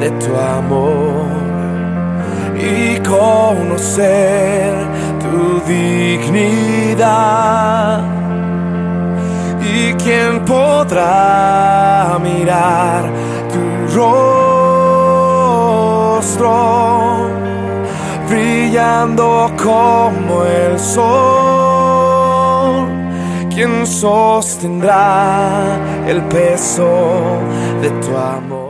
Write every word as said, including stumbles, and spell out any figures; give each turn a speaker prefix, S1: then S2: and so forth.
S1: de tu amor y conocer tu dignidad. ¿Y quién podrá mirar tu rostro brillando como el sol? ¿Quién sostendrá el peso de tu amor?